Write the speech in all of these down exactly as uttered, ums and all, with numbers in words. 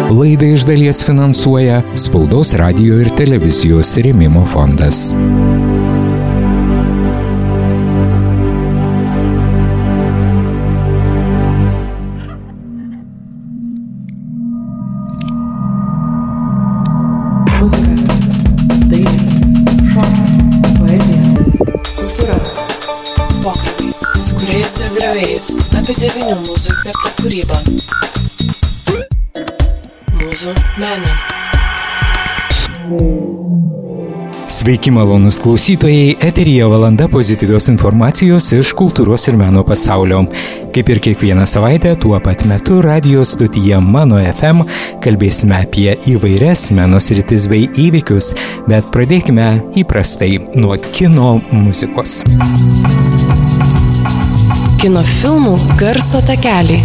Laidą iš dalies finansuoja Spaudos, radijo ir televizijos rėmimo fondas. Muzika, dailė, šokiai, poezija, kultūra. Pokalbiai su kūrėjais ir griovėjais apie devynių mūzų įkvėptą kūrybą. Mūzų menė. Sveiki, malonūs klausytojai, eteryje valanda pozityvios informacijos iš kultūros ir meno pasaulio. Kaip ir kiekvieną savaitę, tuo pat metu radijo stotyje Mano F M kalbėsime apie įvairias meno sritis bei įvykius, bet pradėkime įprastai nuo kino muzikos. Kino filmų garso takeliai.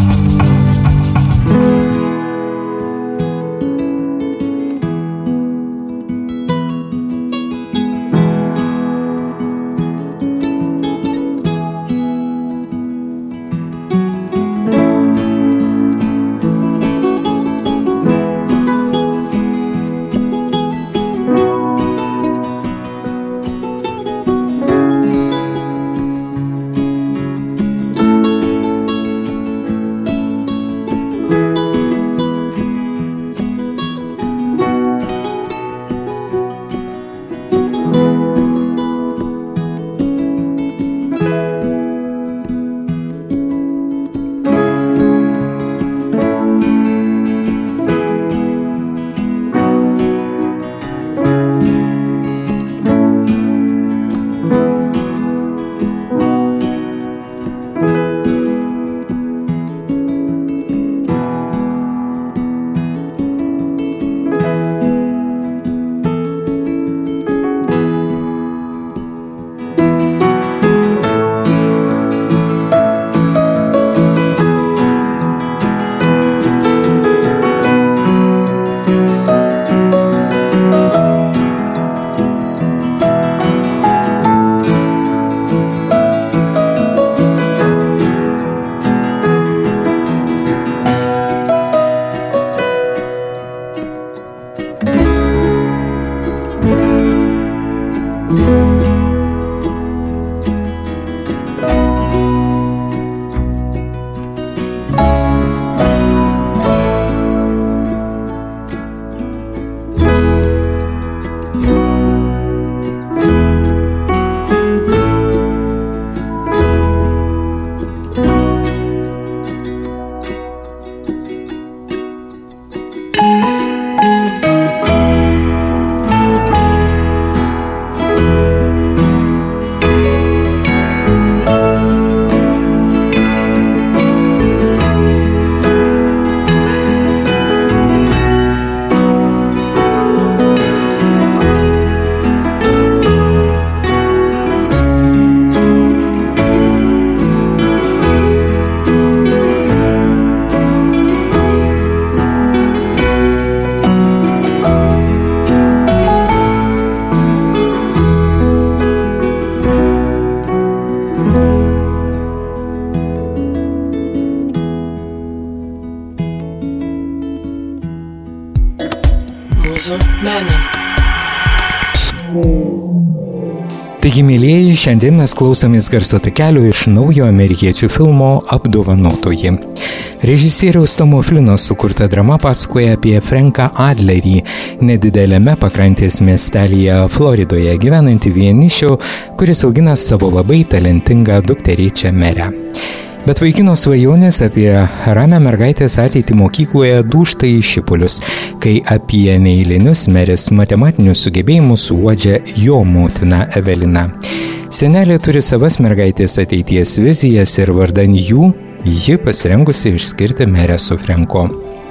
Taigi, mėlieji, šiandien mes klausomės garso takelio iš naujo amerikiečių filmo Apdovanotoji. Režisieriaus Tomo Flino sukurta drama pasakoja apie Franką Adlerį, nedideliame pakrantės miestelyje Floridoje gyvenantį vienišių, kuris augina savo labai talentingą dukterėčią Merę. Bet vaikino svajonės apie ramią mergaitės ateitį mokykloje dūžta į šipulius, kai apie neeilinius Merės matematinius sugebėjimus uodžia jo motina Evelina. Senelė turi savas mergaitės ateities vizijas ir vardan jų ji pasirengusi išskirti Merę su Franku.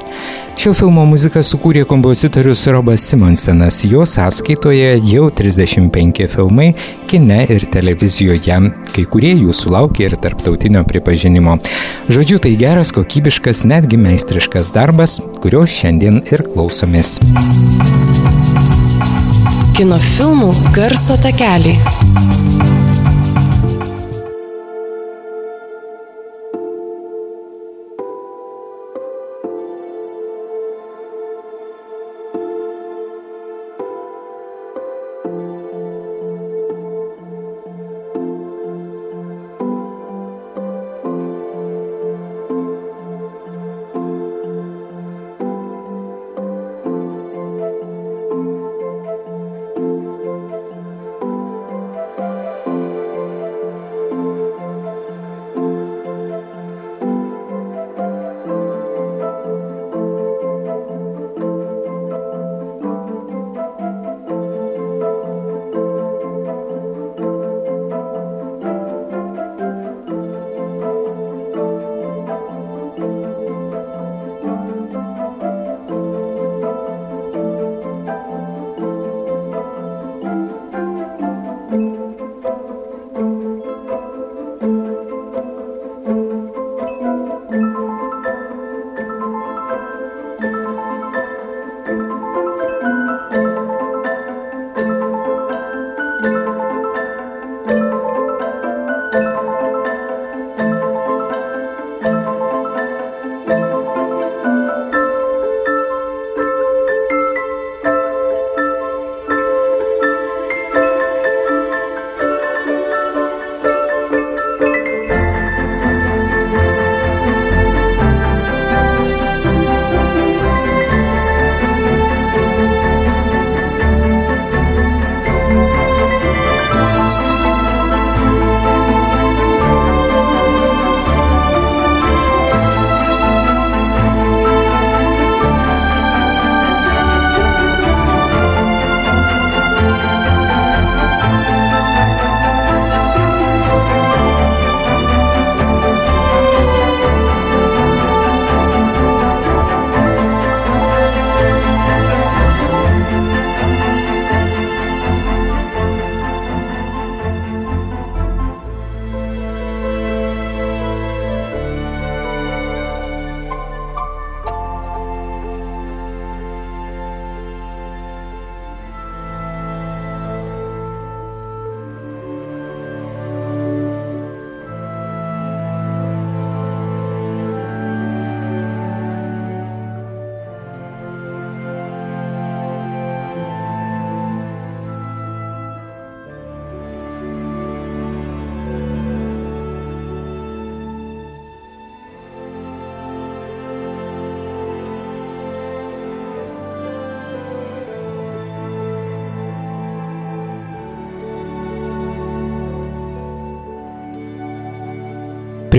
Šio filmo muziką sukūrė kompozitorius Robas Simonsenas, jo sąskaitoje jau trisdešimt penki filmai kine ir televizijoje, kai kurie jų sulaukė ir tarptautinio pripažinimo. Žodžiu, tai geras, kokybiškas, netgi meistriškas darbas, kurio šiandien ir klausomės. Kino filmų garso takeliai.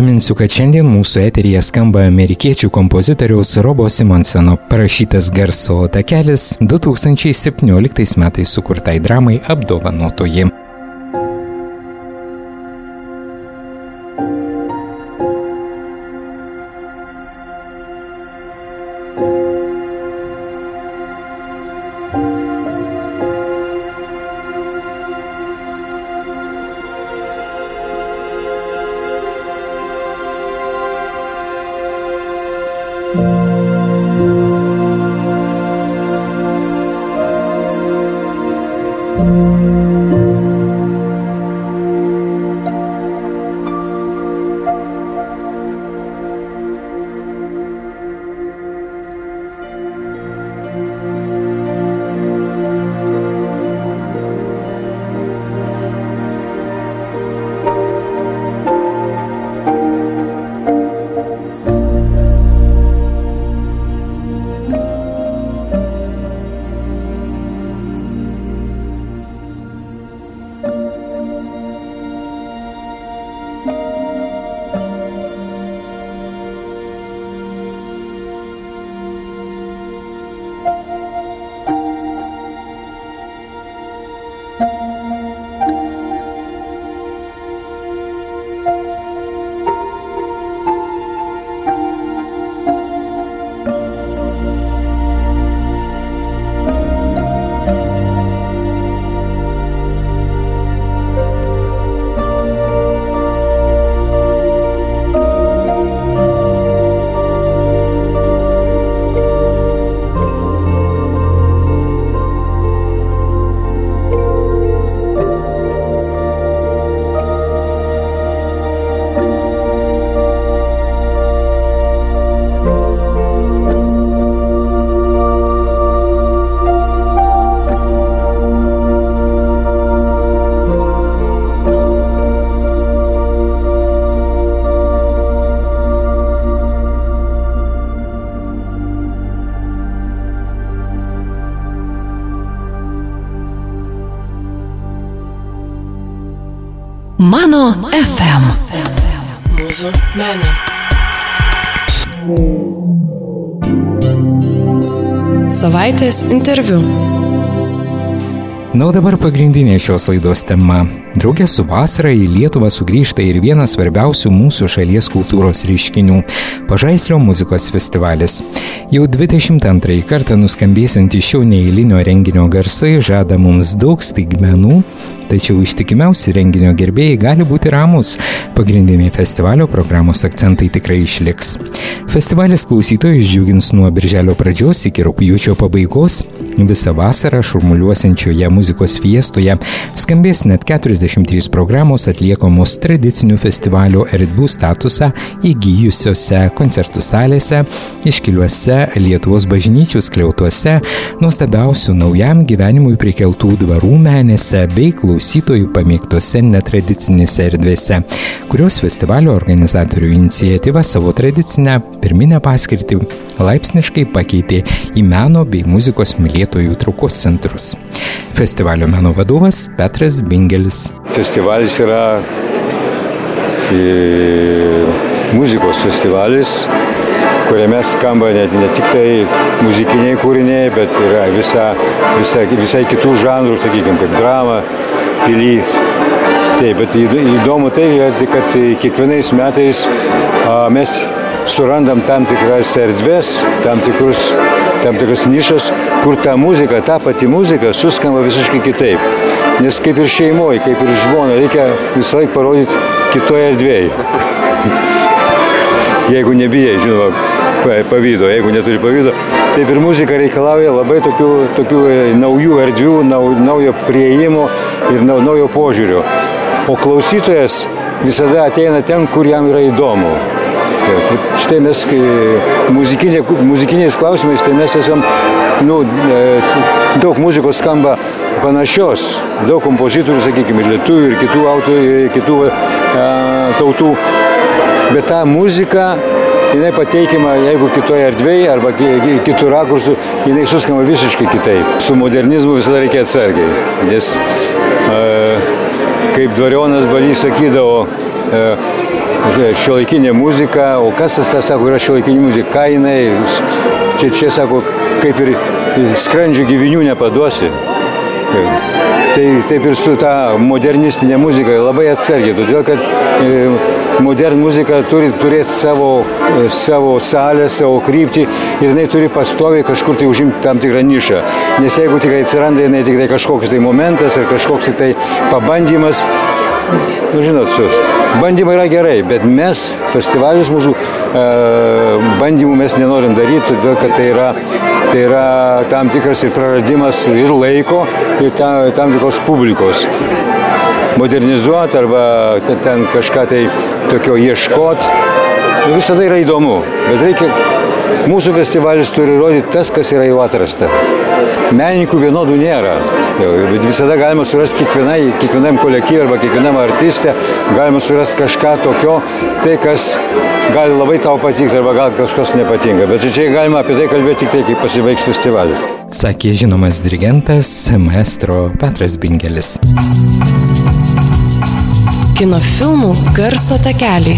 Priminsiu, kad šiandien mūsų eteryje skamba amerikiečių kompozitoriaus Robo Simonsono parašytas garso takelis du tūkstančiai septynioliktais metais sukurtai dramai Apdovanotoji. Mano F M. Mūsų meno. Savaitės interviu. Na, o dabar pagrindinė šios laidos tema. Drauge su vasara į Lietuvą sugrįžta ir vienas svarbiausių mūsų šalies kultūros reiškinių – Pažaislio muzikos festivalis. Jau dvidešimt antrąjį kartą nuskambėsiantys šio neeilinio renginio garsai žada mums daug staigmenų, tačiau ištikimiausi renginio gerbėjai gali būti ramūs. Pagrindiniai festivalio programos akcentai tikrai išliks. Festivalis klausytojus džiugins nuo birželio pradžios iki rugpjūčio pabaigos. Visą vasarą šurmuliuosiančioje muzikos fiestoje skambės net keturiasdešimt trys programos atliekamos tradicinių festivalio erdvių statusą įgijusiose koncertų salėse, iškiliuose Lietuvos bažnyčių skliautuose, nuostabiausių naujam gyvenimui prikeltų dvarų menėse bei klausytojų pamėgtose netradicinėse erdvėse, kurios festivalio organizatorių iniciatyva savo tradicinę pirminę paskirtį laipsniškai pakeitė į meno bei muzikos mylėtojų traukos centrus. Festivalio meno vadovas Petras Bingelis. Festivalis yra e, muzikos festivalis, kuriame skamba ne, ne tik tai muzikiniai kūriniai, bet yra visa, visa, visai kitų žanrų, sakykime, kaip drama, pilys. Taip, bet įdomu tai, kad kiekvienais metais a, mes surandam tam tikras erdvės, tam tikrus, tam tikras nišas, kur ta muzika, ta pati muzika suskamba visiškai kitaip. Nes kaip ir šeimoje, kaip ir žmona, reikia visą laiką parodyti kitoje erdvėje. Jeigu nebijai, žinoma, pavydo, jeigu neturi pavydo, taip ir muzika reikalauja labai tokių, tokių naujų erdvių, naujo priėjimo ir naujo požiūrio. O klausytojas visada ateina ten, kur jam yra įdomu. Štai mes muzikinė, muzikiniais klausimais, tai mes esam, nu, daug muzikos skamba panašios, daug kompozitorių, sakykime, ir lietuvių, ir kitų autorių, kitų a, tautų. Bet ta muzika, jinai pateikima, jeigu kitoje erdvėje arba kitų rakursų, jinai suskamba visiškai kitaip. Su modernizmu visada reikia atsargiai, nes a, kaip Dvarionas Balys sakydavo, a, šiuolaikinė muzika, o kas tas, tas sako, yra šiuolaikinė muzika, ką jinai, čia, čia sako, kaip ir skrandžio gyvinių nepaduosi. Tai taip ir su ta modernistinė muzika labai atsargiai, todėl kad e, modern muzika turi turėti savo, e, savo salę, savo kryptį ir jinai turi pastoviai kažkur tai užimti tam tikrą nišą. Nes jeigu tik atsiranda jinai tik tai kažkoks tai momentas ar kažkoks tai pabandymas, nu, žinot, sus, bandymai yra gerai, bet mes, festivalis mūsų, e, bandymų mes nenorim daryti, todėl kad tai yra Tai yra tam tikras ir praradimas ir laiko, ir tam, tam tikros publikos. Modernizuoti arba ten kažką tai tokio ieškoti, visada yra įdomu. Bet reikia, mūsų festivalis turi rodyti tas, kas yra jau atrasta. Menininkų vienodų nėra. Bet visada galima surasti kiekvienai, kiekvienam kolektyvui arba kiekvienam artistė, galima surasti kažką tokio, tai kas gali labai tau patikti arba gal kažkas nepatinka. Bet čia galima apie tai kalbėti tik tai, kai pasibaigs festivalis. Sakė žinomas dirigentas maestro Petras Bingelis. Kino filmų garso takeliai.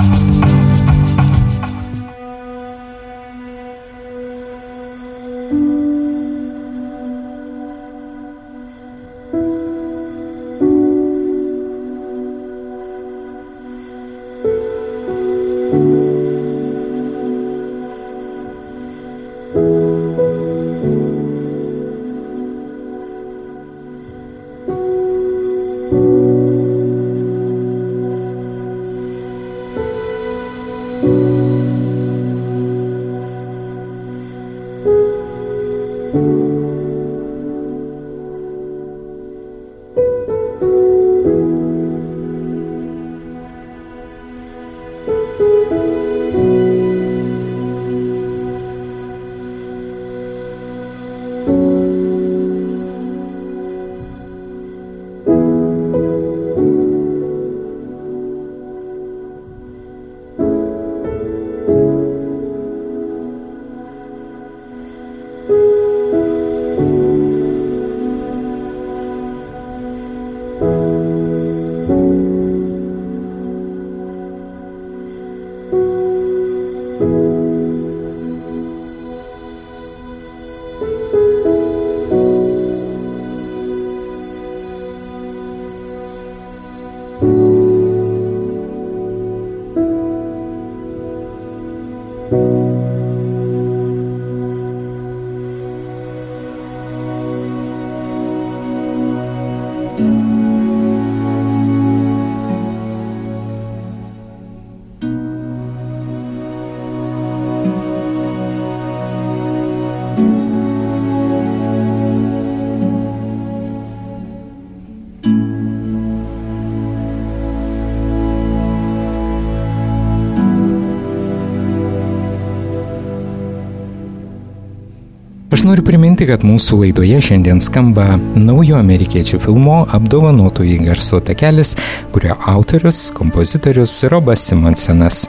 Aš noriu priminti, kad mūsų laidoje šiandien skamba naujo amerikiečių filmo Apdovanotųjų garso takelis, kurio autorius, kompozitorius Robas Simonsenas.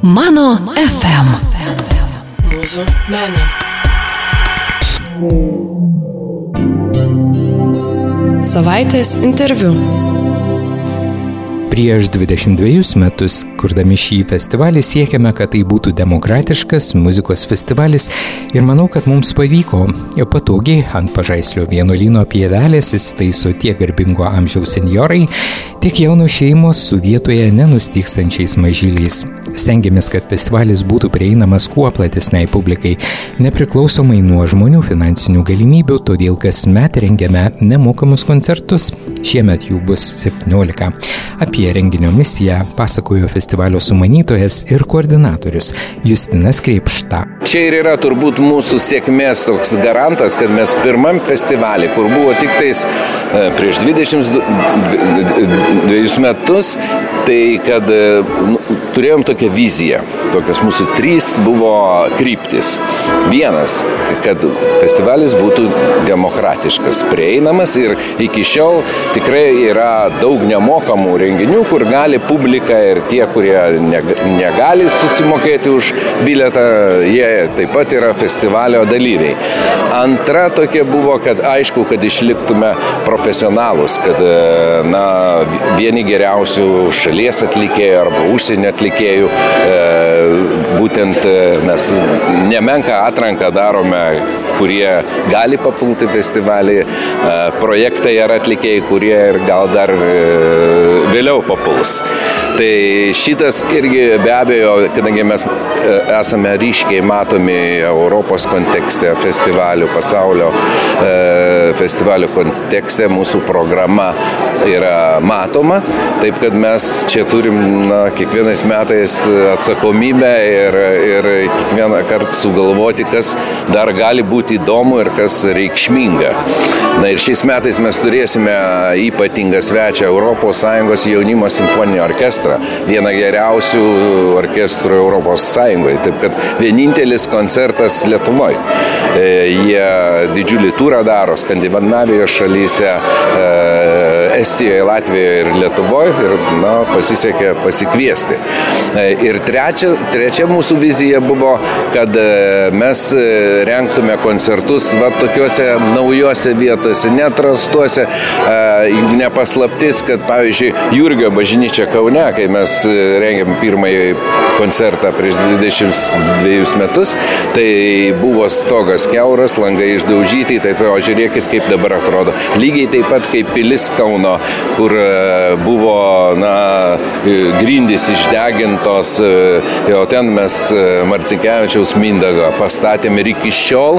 Mano F M. Mūsų meno. Savaitės interviu. Prieš dvidešimt dvejus metus, kurdami šį festivalį, siekiame, kad tai būtų demokratiškas muzikos festivalis ir manau, kad mums pavyko. Patogiai ant Pažaislio vienuolyno pievelės įsitaiso tiek garbingo amžiaus senjorai, tiek jaunos šeimos su vietoje nenustykstančiais mažyliais. Stengiamės, kad festivalis būtų prieinamas kuo platesniai publikai, nepriklausomai nuo žmonių finansinių galimybių, todėl kasmet rengiame nemokamus koncertus. Šiemet jų bus septyniolika. Apie renginio misiją pasakojo festivalio sumanytojas ir koordinatorius Justinas Kreipšta. Čia ir yra turbūt mūsų sėkmės toks garantas, kad mes pirmam festivalį, kur buvo tik tais prieš dvidešimt dvejus metus, tai kad nu, turėjom tokią viziją. Tokios mūsų trys buvo kryptis. Vienas, kad festivalis būtų demokratiškas, prieinamas ir iki šiol tikrai yra daug nemokamų renginių, kur gali publika ir tie, kurie negali susimokėti už bilietą, jie taip pat yra festivalio dalyviai. Antra tokia buvo, kad aišku, kad išliktume profesionalus, kad na, vieni geriausių šalies atlikėjų arba užsienio atlikėjų, būtent mes nemenką atranką darome, kurie gali papulti festivalį, projektai ar atlikėjai, kurie ir gal dar vėliau papuls. Tai šitas irgi be abejo, kadangi mes esame ryškiai matomi Europos kontekste, festivalių, pasaulio festivalių kontekste, mūsų programa yra matoma, taip kad mes čia turim na, kiekvienais metais atsakomybę ir, ir kiekvieną kartą sugalvoti, kas dar gali būti įdomu ir kas reikšminga. Na ir šiais metais mes turėsime ypatingą svečią Europos Sąjungos jaunimo simfoninį orkestrą, vieną geriausių orkestrų Europos Sąjungoje, taip kad vienintelis koncertas Lietuvoje. Jie didžiulį turą daro Skandinavijos šalyse, Estijoje, Latvijoje ir Lietuvoje ir na, pasisekė pasikviesti. Ir trečia, trečia mūsų vizija buvo, kad mes rengtume koncertus va, tokiuose naujose vietose, netrastuose. Nepaslaptis, kad pavyzdžiui Jurgio bažnyčia Kaune, kai mes rengėm pirmąjį koncertą prieš dvidešimt dvejus metus, tai buvo stogas kiauras, langai išdaužyti, tai o žiūrėkit, kaip dabar atrodo. Lygiai taip pat kaip pilis Kauno, kur buvo na, grindys išdegintos, jau ten mes Marcinkevičiaus Mindaugo pastatėm ir iki šiol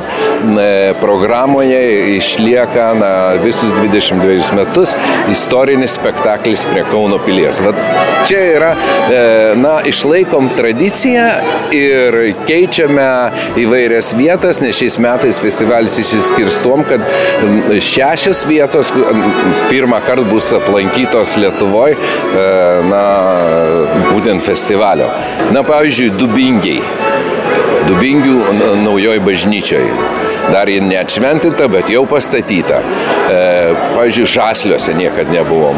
programoje išlieka na, visus dvidešimt dvejus metus istorinis spektaklis prie Kauno pilies. Vat čia yra, na, išlaikom tradiciją ir keičiame įvairias vietas, nes šiais metais festivalis išsiskirs tuom, kad šešios vietos pirmą kartą bus aplankytos Lietuvoje, na, būtent festivalio. Na, pavyzdžiui, Dubingiai. Dubingių naujoj bažnyčioje. Dar ji neatšventinta, bet jau pastatyta. Pavyzdžiui, Žasliuose niekad nebuvom.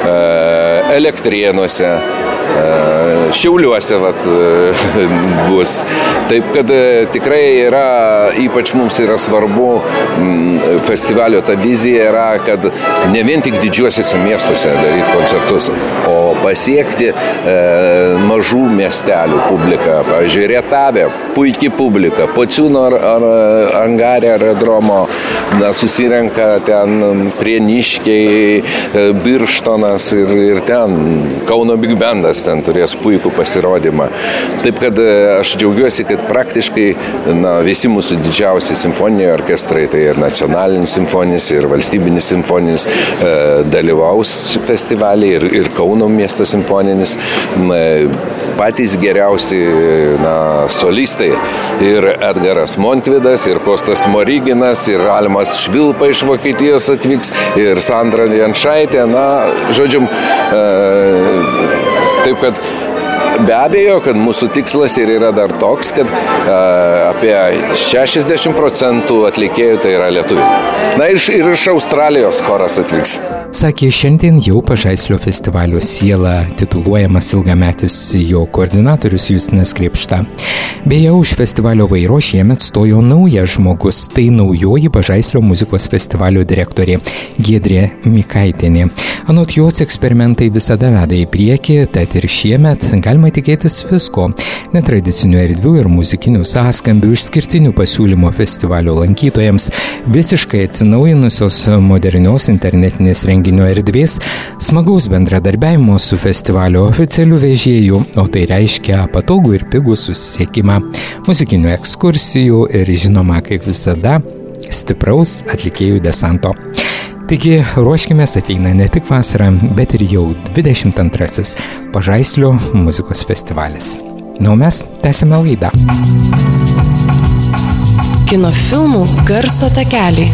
Elektrėnuose. Šiauliuose vat, bus. Taip, kad tikrai yra, ypač mums yra svarbu, festivalio ta vizija yra, kad ne vien tik didžiuosiuose miestuose daryti koncertus, o pasiekti e, mažų miestelių publiką. Pavyzdžiui, Rietavė, puikiai publika, Pociūno ar, ar Angarė aerodromo, na, susirenka ten Prieniškiai, Birštonas ir, ir ten Kauno Big Bandas ten turės puikų pasirodymą. Taip, kad aš džiaugiuosi, kad praktiškai na, visi mūsų didžiausi simfoniniai orkestrai, tai ir nacionalinis simfoninis, ir valstybinis simfoninis e, dalyvaus festivalį, ir, ir Kauno miesto simfoninis, e, patys geriausi na, solistai, ir Edgaras Montvidas, ir Kostas Moriginas, ir Almas Švilpa iš Vokietijos atvyks, ir Sandra Janšaitė, na, žodžiu, e, taip, kad be abejo, kad mūsų tikslas ir yra dar toks, kad uh, apie šešiasdešimt procentų atlikėjų tai yra lietuviai. Na ir, ir iš Australijos choras atvyks. Sakė šiandien jau Pažaislio festivalio siela tituluojamas ilgametis jo koordinatorius Justinas Krėpšta. Beje, už festivalio vairo šiemet stojo naujas žmogus, tai naujoji Pažaislio muzikos festivalio direktorė Giedrė Mikaitienė. Anot jos eksperimentai visada veda į priekį, tad ir šiemet galima tikėtis visko. Netradicinių erdvių ir muzikinių sąskambių, išskirtinių pasiūlymų festivalio lankytojams, visiškai atsinaujinusios modernios internetinės renginio erdvės, smagaus bendradarbiavimo su festivalio oficialiu vežėju, o tai reiškia patogų ir pigų susisiekimą, muzikinių ekskursijų ir, žinoma, kaip visada, stipraus atlikėjų desanto. Taigi ruoškimės, ateina ne tik vasara, bet ir jau dvidešimt antrasis Pažaislio muzikos festivalis. Na, o mes tęsime laidą. Kino filmų garso takeliai.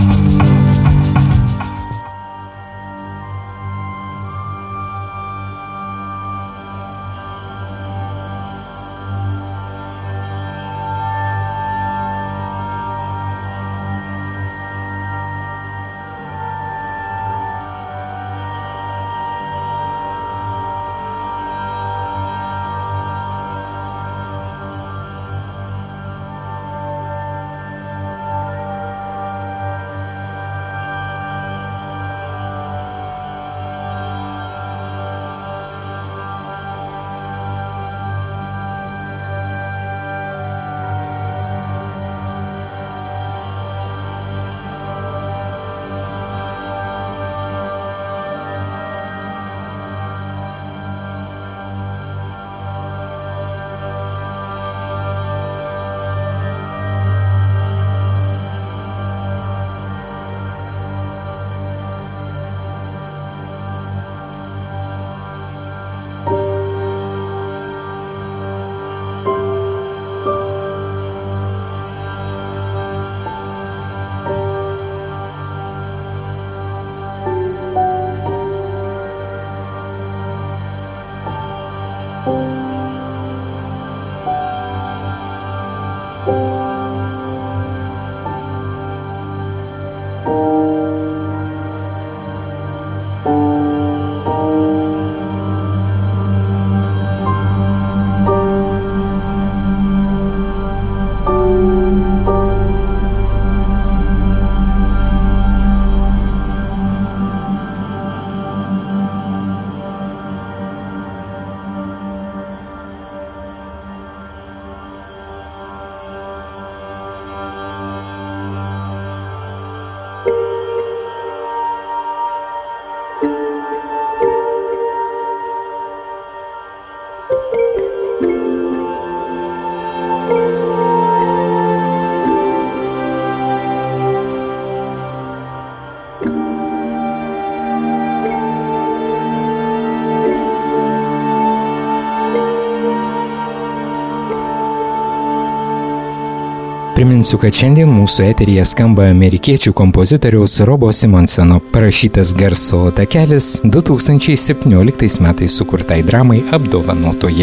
Priminsiu, kad šiandien mūsų eteryje skamba amerikiečių kompozitoriaus Robo Simonsono parašytas garso takelis du tūkstančiai septynioliktais metais sukurtai dramai Apdovanotoji.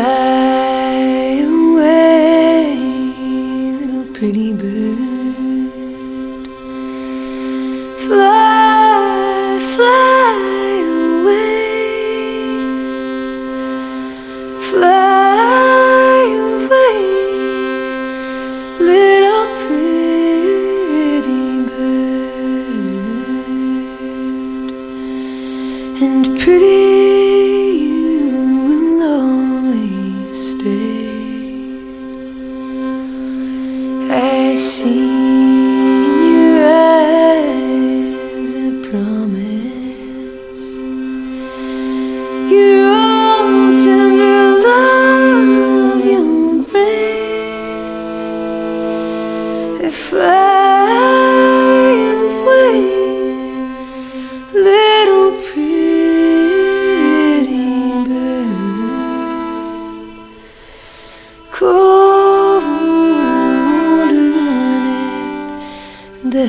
Fly away, little pretty bird. Fly, fly away. Fly away, little pretty bird. And pretty I see in your eyes a promise, your own tender love you'll bring. Fly away, little pretty bird. Cold the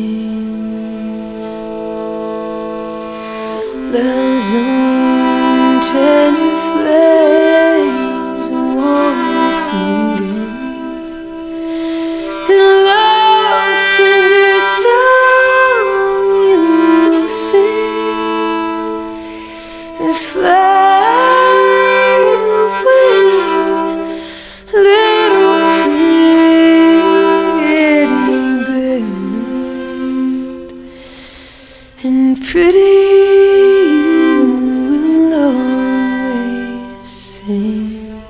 spring, love's own tender flames warm this meeting, and lost in the song you sing and fly away, little pretty bird, and pretty you will always sing.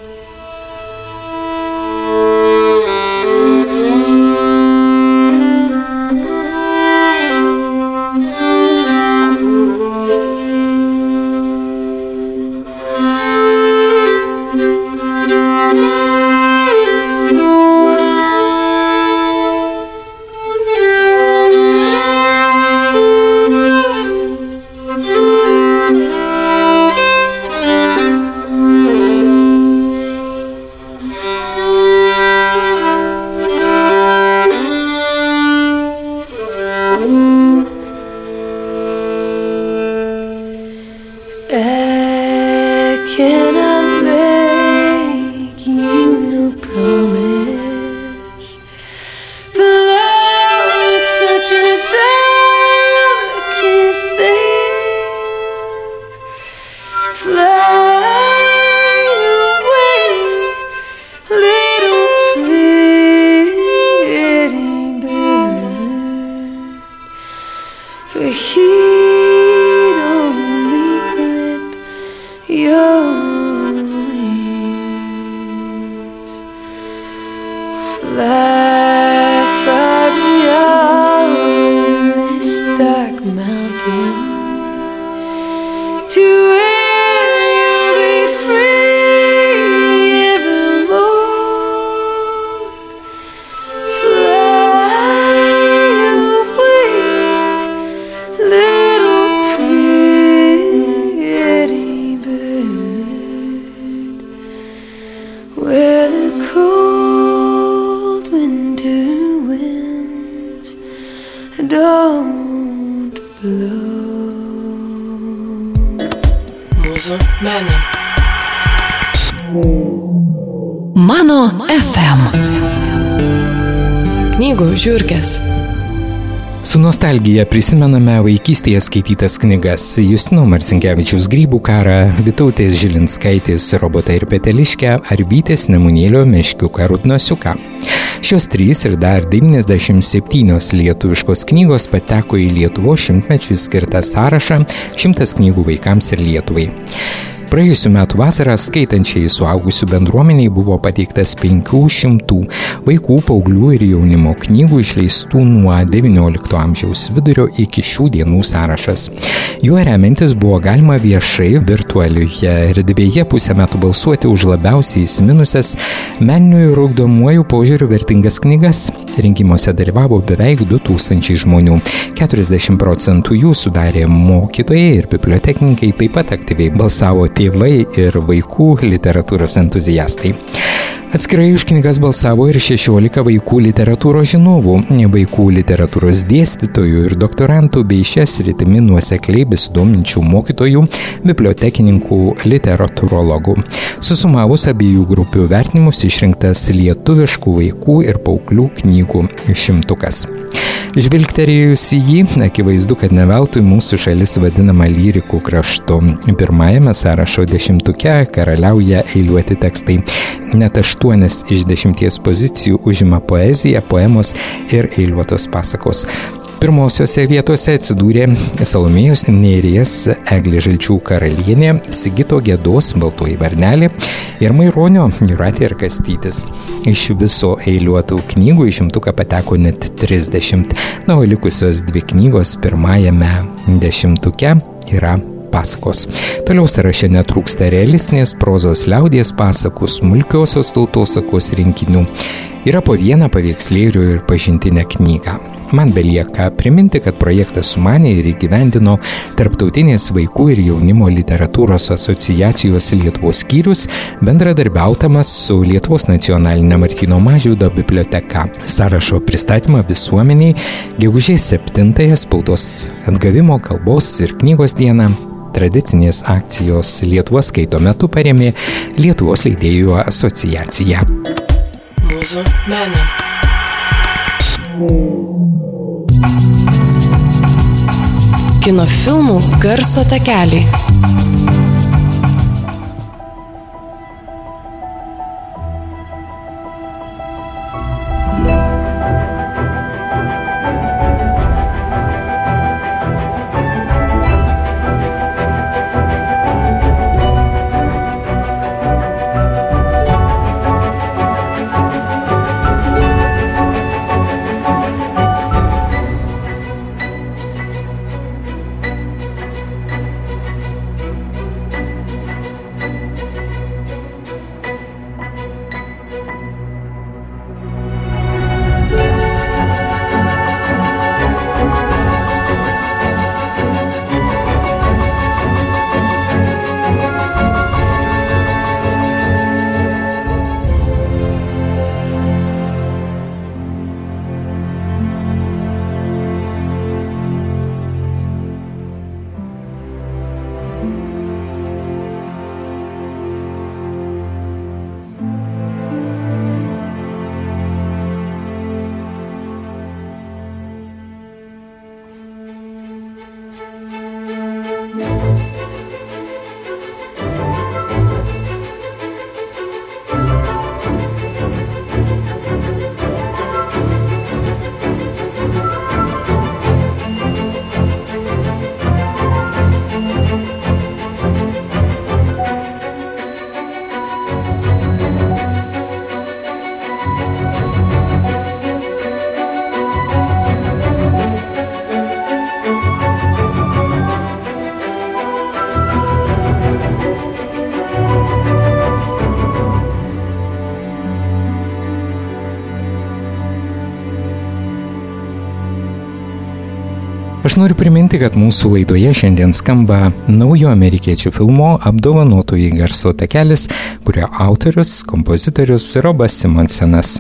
I cannot make you no promise, but love is such a delicate thing. Fly away, little pretty bird, for he'd only clip your wings. Fly far beyond this dark mountain to where you'll be free evermore. Fly away, little pretty bird, where the cold winter winds don't blow. Mūsų meno. Mano F M. Knygų žiurkės. Su nostalgija prisimename vaikystėje skaitytas knygas Justino Marcinkevičiaus Grybų karą, Vytautės Žilinskaitės Robotą ir peteliškę ar Vytės Nemunėlio Meškiuką Rudnosiuką. Šios trys ir dar devyniasdešimt septynios lietuviškos knygos pateko į Lietuvos šimtmečiui skirtą sąrašą šimtas knygų vaikams ir Lietuvai. Praėjusių metų vasarą skaitančiai suaugusių bendruomeniai buvo pateiktas penkių šimtų vaikų, paauglių ir jaunimo knygų išleistų nuo devyniolikto amžiaus vidurio iki šių dienų sąrašas. Juo remiantis buvo galima viešai virtualioje erdvėje pusę metų balsuoti už labiausiai įsiminusias meninių ir ugdomuojų požiūrių vertingas knygas. Rinkimuose dalyvavo beveik du tūkstančiai žmonių. keturiasdešimt procentų jų sudarė mokytojai ir bibliotekininkai, taip pat aktyviai balsavo tėvai ir vaikų literatūros entuziastai. Atskirai už knygas balsavo ir šešiolika vaikų literatūros žinovų, vaikų literatūros dėstytojų ir doktorantų bei šias sritimi nuosekliai besidominčių mokytojų, bibliotekininkų, literatūrologų. Susumavus abiejų grupių vertinimus išrinktas lietuviškų vaikų ir paauglių knygų šimtukas. Žvilgterėjus į jį, akivaizdu, kad ne veltui mūsų šalis vadinama lyrikų kraštu. Pirmajame sąrašo dešimtuke karaliauja eiliuoti tekstai. Net aštuonias iš dešimties pozicijų užima poezija, poemos ir eiliuotos pasakos. Pirmosiose vietose atsidūrė Salomėjos Nėries, Eglė Žalčių karalienė, Sigito Gedos Baltoji varnelė ir Maironio Jūratė ir Kastytis. Iš viso eiliuotų knygų į šimtuką pateko net trisdešimt, na, o likusios dvi knygos pirmajame dešimtuke yra pasakos. Toliau sąraše netrūksta realistinės prozos, liaudies pasakų, smulkiosios tautosakos rinkinių. Yra po vieną paveikslėlių ir pažintinę knygą. Man belieka priminti, kad projektą sumanė ir įgyvendino Tarptautinės vaikų ir jaunimo literatūros asociacijos Lietuvos skyrius, bendradarbiautamas su Lietuvos nacionalinė Martyno Mažvydo biblioteka. Sąrašo pristatymą visuomeniai gegužės septintąją spaudos atgavimo kalbos ir knygos dieną Tradicinės akcijos Lietuva skaito metu parėmė Lietuvos leidėjų asociacija. Mūsų meno. Kino filmų garso takeliai. Aš noriu priminti, kad mūsų laidoje šiandien skamba naujo amerikiečių filmo Apdovanotoji garso takelis, kurio autorius, kompozitorius Robas Simonsenas.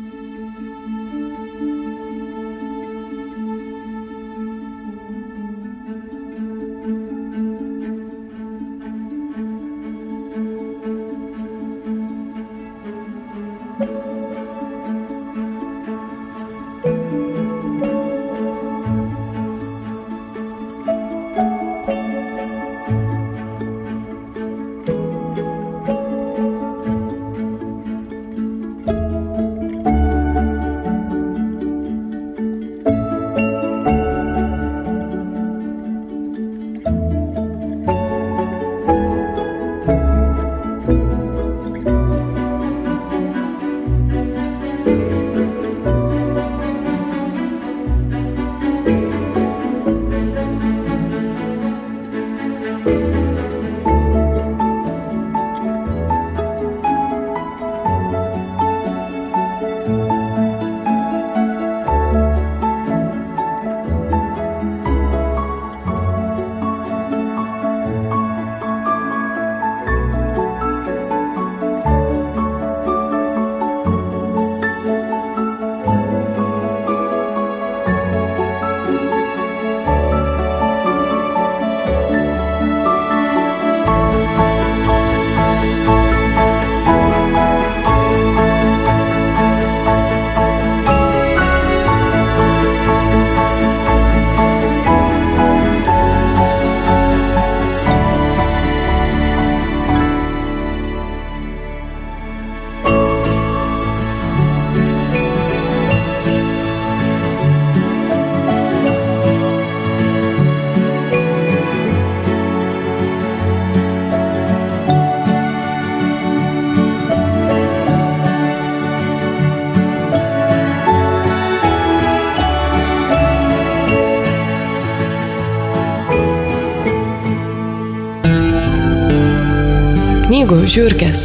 Knygų žiurkės.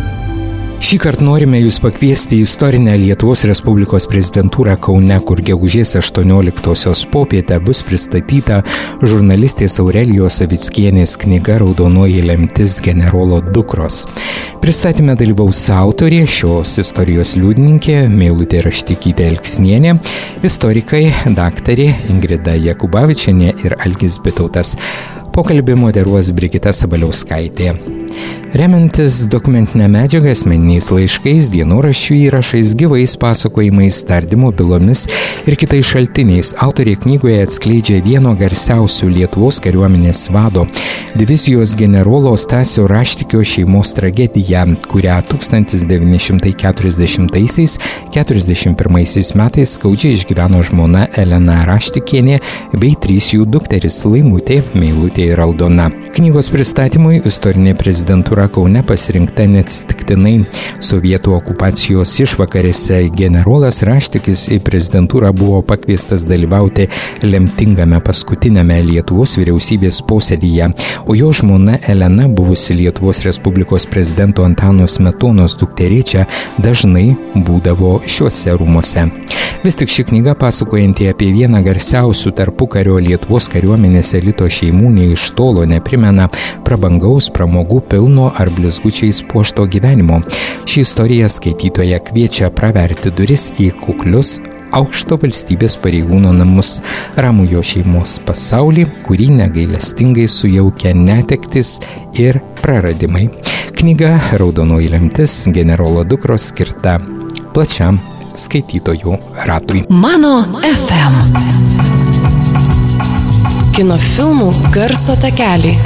Šįkart norime Jūs pakviesti į istorinę Lietuvos Respublikos prezidentūrą Kaune, kur gegužės aštuonioliktosios popietę bus pristatyta žurnalistės Aurelijos Savickienės knyga Raudonoji lemtis generolo dukros. Pristatyme dalyvaus autorė, šios istorijos liudininkė Meilutė Raštikytė Elksnienė, istorikai daktarė Ingrida Jakubavičienė ir Algis Bitautas. Pokalbį moderuos Brigita Sabaliauskaitė. Remiantis dokumentinę medžiagą, asmeniniais laiškais, dienoraščių įrašais, gyvais pasakojimais, tardymo bylomis ir kitais šaltiniais, autorė knygoje atskleidžia vieno garsiausių Lietuvos kariuomenės vado, divizijos generolo Stasio Raštikio šeimos tragediją, kurią tūkstantis devyni šimtai keturiasdešimtaisiais - keturiasdešimt pirmaisiais metais skaudžiai išgyveno žmona Elena Raštikienė bei trys jų dukterys Laimutė, Meilutė ir Aldona. Knygos pristatymui istorinė prezidentūra Kaune pasirinkta neatsitiktinai. Sovietų okupacijos išvakarėse generolas Raštikis į prezidentūrą buvo pakviestas dalyvauti lemtingame paskutinėme Lietuvos vyriausybės posėdyje, o jo žmona Elena, buvusi Lietuvos Respublikos prezidento Antano Smetonos dukterėčia, dažnai būdavo šiuose rūmuose. Vis tik ši knyga, pasakojanti apie vieną garsiausių tarpukario Lietuvos kariuomenės elito šeimų, nei iš tolo neprimena prabangaus pramogų pilno ar blizgučiais puošto gyvenimo. Ši istorija skaitytoja kviečia praverti duris į kuklius aukšto valstybės pareigūno namus, ramų jo šeimos pasaulį, kurį negailestingai sujaukia netektis ir praradimai. Knyga Raudonoji lemtis generolo dukros skirta plačiam skaitytojų ratui. Mano F M. Kino filmų garso takeliai.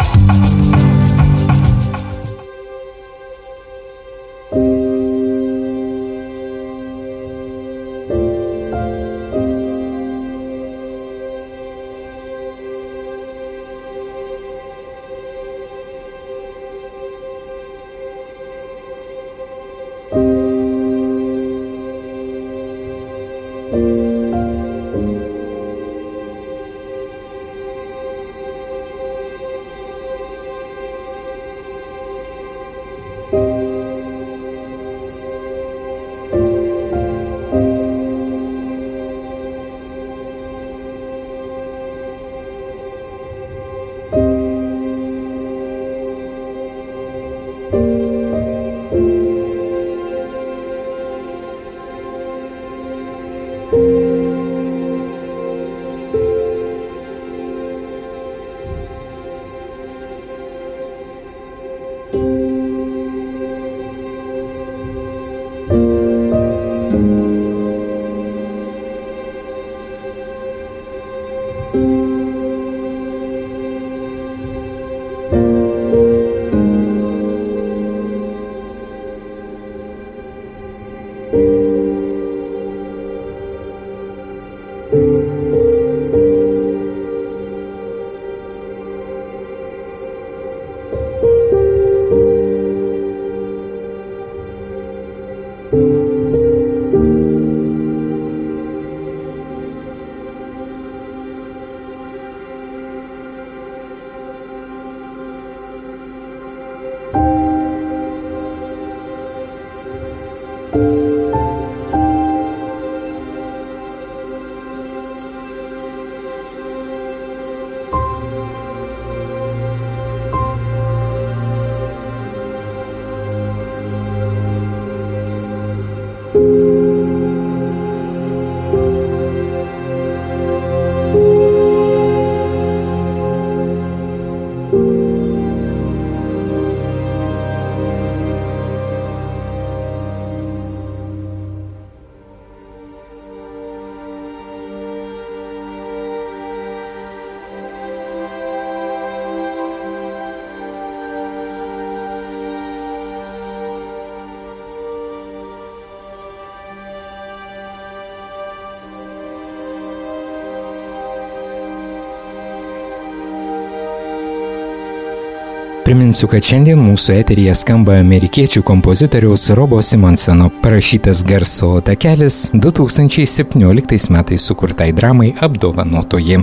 Priminsiu, kad šiandien mūsų eteryje skamba amerikiečių kompozitoriaus Robo Simonsono parašytas garso takelis du tūkstančiai septynioliktais metais sukurtai dramai Apdovanotoji.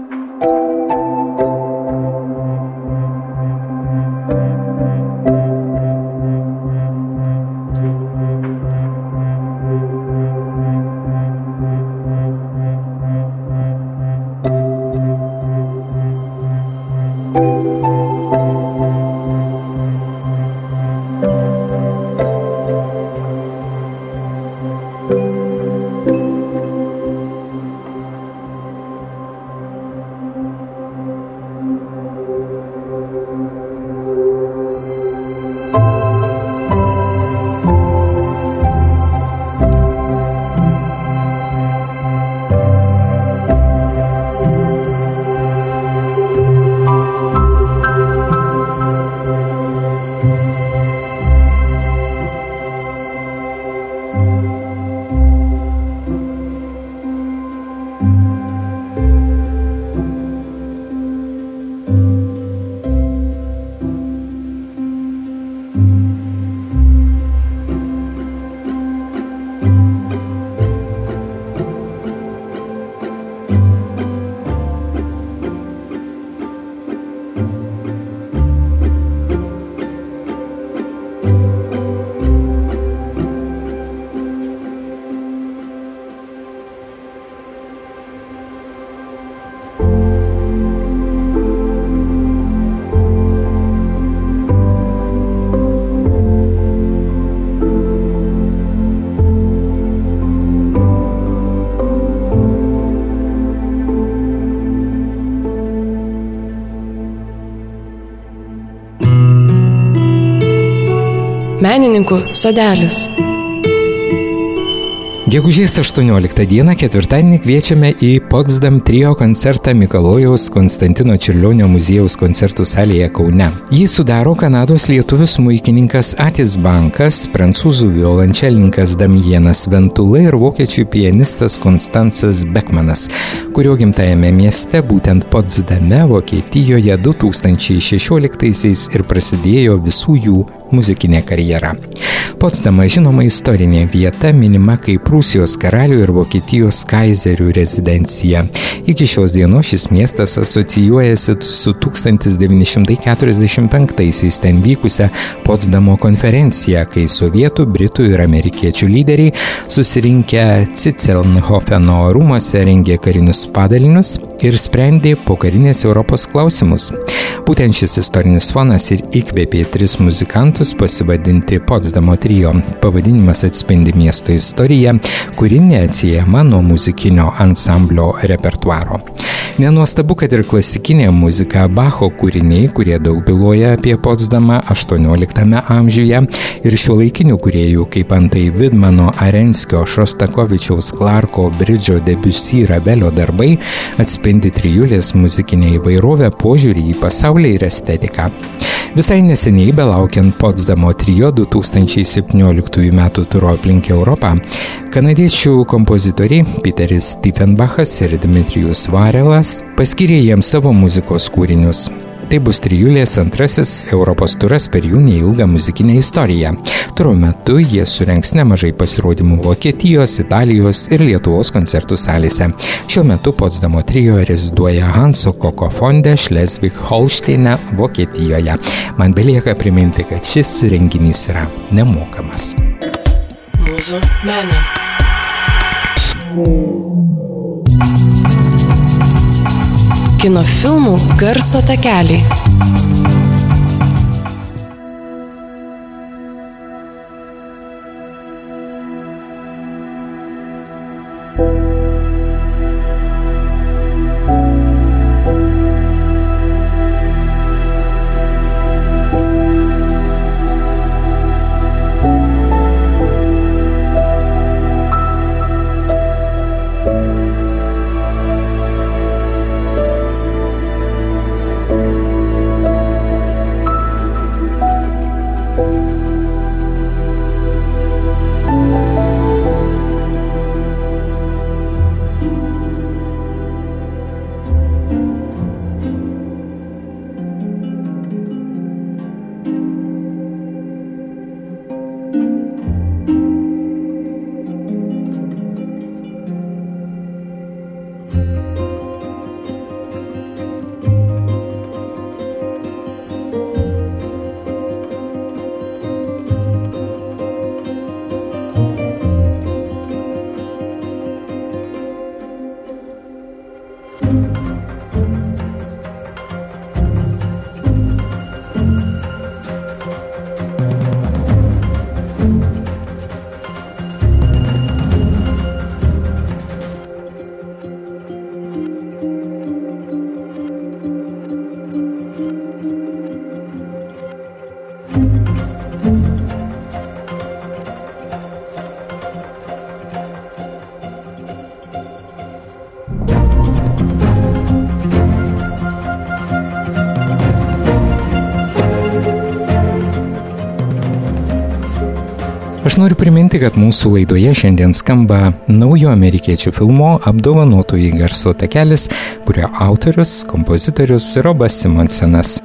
Menininkų sodelis. Gegužės aštuonioliktą dieną ketvirtadienį kviečiame į Potsdam trio koncertą Mikalojaus Konstantino Čiurlionio muziejaus koncertų salėje Kaune. Jį sudaro Kanados lietuvių smuikininkas Atis Bankas, prancūzų violončelininkas Damienas Ventula ir vokiečių pianistas Konstancas Bekmanas, kurio gimtajame mieste, būtent Potsdame, Vokietijoje du tūkstančiai šešioliktaisiais ir prasidėjo visų jų muzikinė karjera. Potsdamas žinoma istorinė vieta, minima kaip Prūsijos karalių ir Vokietijos kaizerių rezidencija. Iki šios dienos šis miestas asocijuojasi su tūkstantis devyni šimtai keturiasdešimt penktaisiais ten vykusią Potsdamo konferenciją, kai sovietų, britų ir amerikiečių lyderiai susirinkę Cicelnhofeno rūmuose rengė karinius padalinius ir sprendė pokarinės Europos klausimus. Būtent šis istorinis fonas ir įkvėpė tris muzikantus pasivadinti Potsdamo trio. Pavadinimas atspindi miesto istoriją, kuri neatsiejama nuo muzikinio ansamblio repertuaro. Nenuostabu, kad ir klasikinė muzika, Bacho kūriniai, kurie daug byloja apie Potsdamą aštuonioliktame amžiuje, ir šiuolaikinių kūrėjų, kaip antai Vidmano, Arenskio, Šostakovičiaus, Clarko, Bridžo, Debussy, Ravelio darbai atspindi trijulės muzikinę įvairovę, požiūrį į pasaulį ir estetiką. Visai neseniai, belaukiant Potsdamo trio du tūkstančiai septynioliktųjų metų turo aplink Europą, kanadiečių kompozitoriai Peteris Tiefenbachas ir Dmitrijus Varelas paskyrė jiems savo muzikos kūrinius. Tai bus trijulės antrasis Europos turas per jų neilgą muzikinę istoriją. Turo metu jie surengs nemažai pasirodymų Vokietijos, Italijos ir Lietuvos koncertų salėse. Šiuo metu Potsdamo trio reziduoja Hanso Koko fonde Šlezvig-Holšteine, Vokietijoje. Man belieka priminti, kad šis renginys yra nemokamas. Mūsų menė. Kino filmų garso takeliai. Aš noriu priminti, kad mūsų laidoje šiandien skamba naujo amerikiečių filmo Apdovanotųjų garso takelis, kurio autorius, kompozitorius Robas Simonsenas.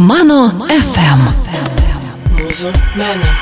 Mano F M. Mūsų mene.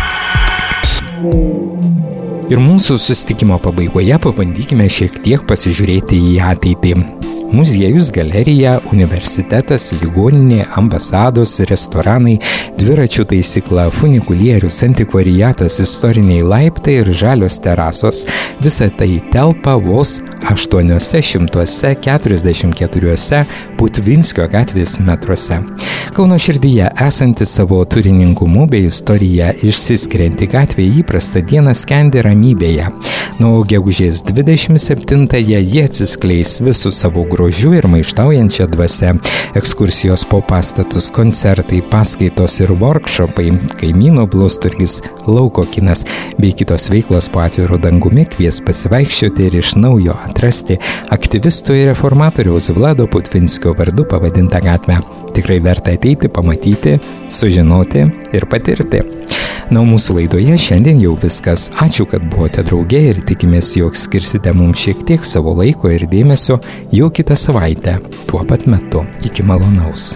Ir mūsų susitikimo pabaigoje pabandykime šiek tiek pasižiūrėti į ateitį. Muziejus, galerija, universitetas, ligoninė, ambasados, restoranai, dviračių taisykla, funikulierius, antikvariatas, istoriniai laiptai ir žalios terasos – visa tai telpa vos aštuoniuose šimtuose keturiasdešimt keturiuose Putvinskio gatvės metruose. Kauno širdyje esanti savo turiningumu bei istorija išsiskirianti gatvė įprastą dieną skendi ramybėje. Nuo gegužės dvidešimt septintąją jie atsiskleis visų savo grožiu ir maištaujančią dvasią. Ekskursijos po pastatus, koncertai, paskaitos ir workshopai, kaimyno blusturgis, lauko kinas bei kitos veiklos po atviru dangumi kvies pasivaikščioti ir iš naujo atrasti aktyvistų ir reformatoriaus Vlado Putvinskio vardu pavadintą gatvę. Tikrai verta ateiti, pamatyti, sužinoti ir patirti. Na, mūsų laidoje šiandien jau viskas. Ačiū, kad buvote drauge ir tikimės, jog skirsite mums šiek tiek savo laiko ir dėmesio jau kitą savaitę, tuo pat metu. Iki malonaus.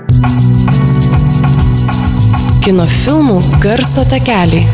Kino filmų garso takeliai.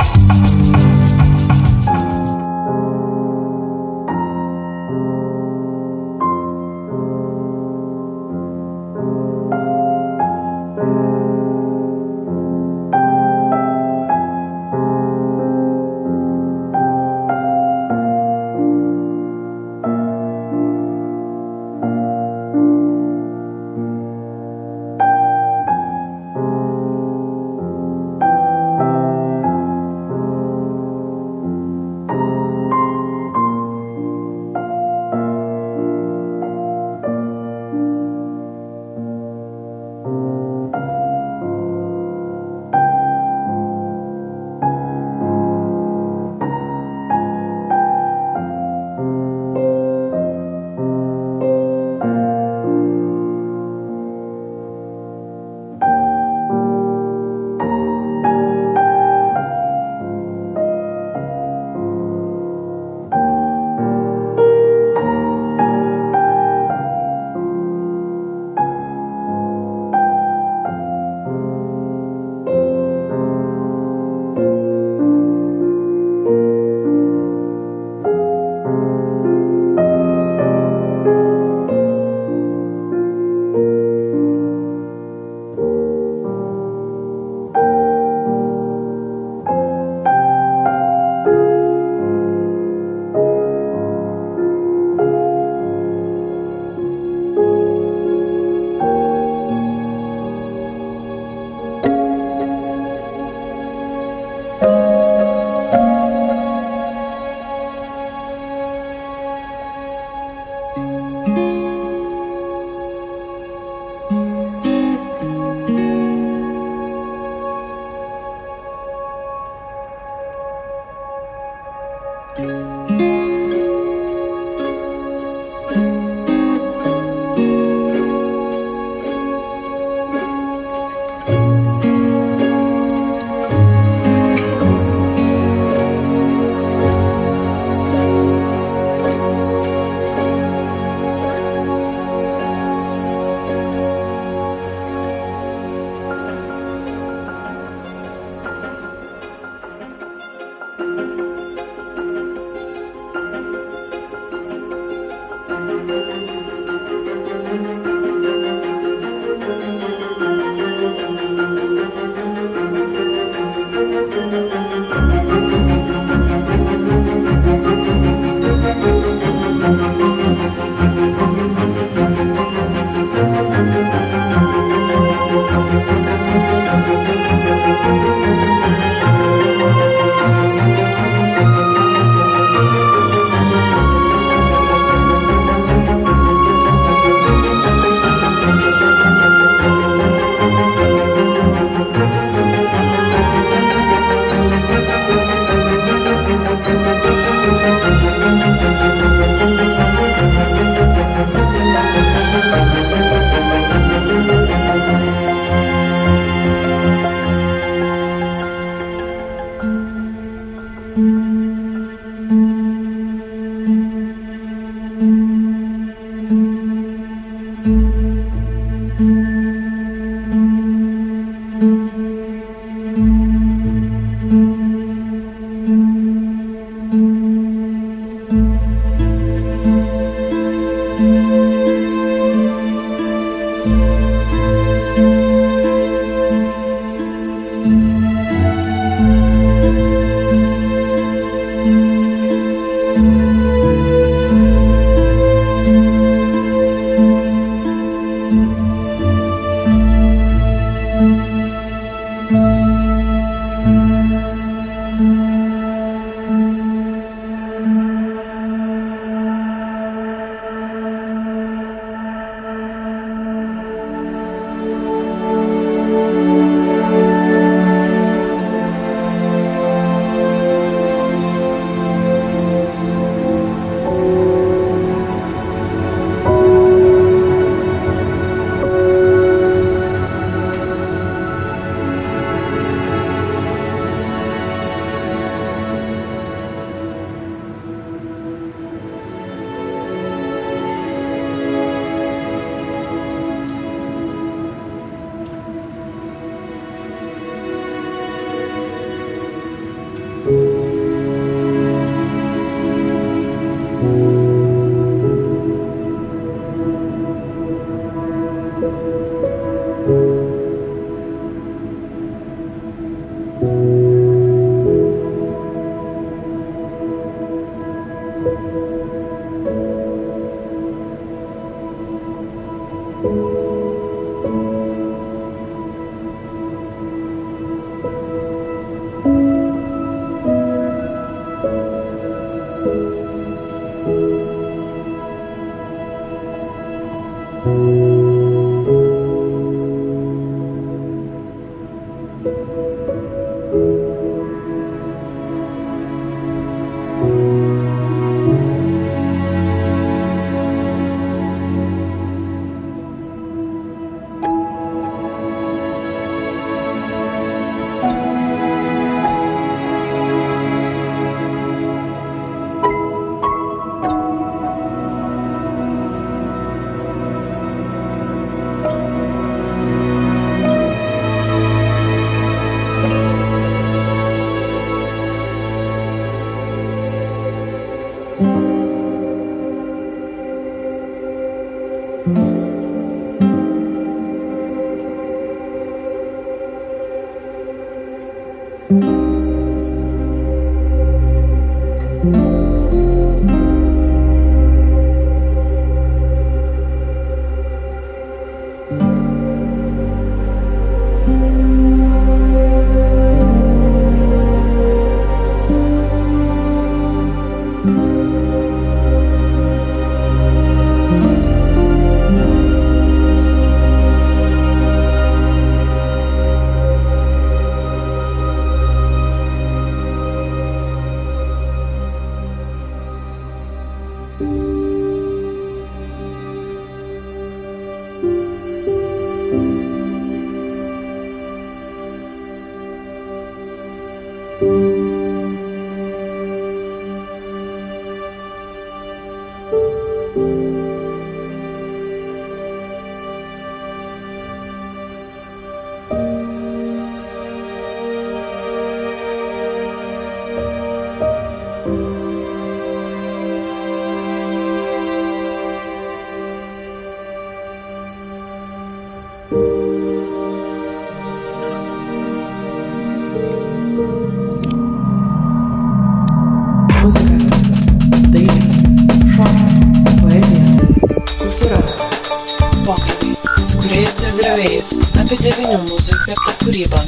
Apie devynių mūzų įkvėptą kūrybą.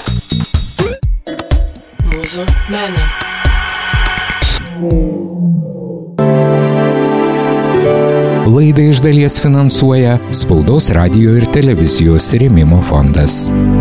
Mūzų menė. Laidą iš dalies finansuoja Spaudos, radijo ir televizijos rėmimo fondas.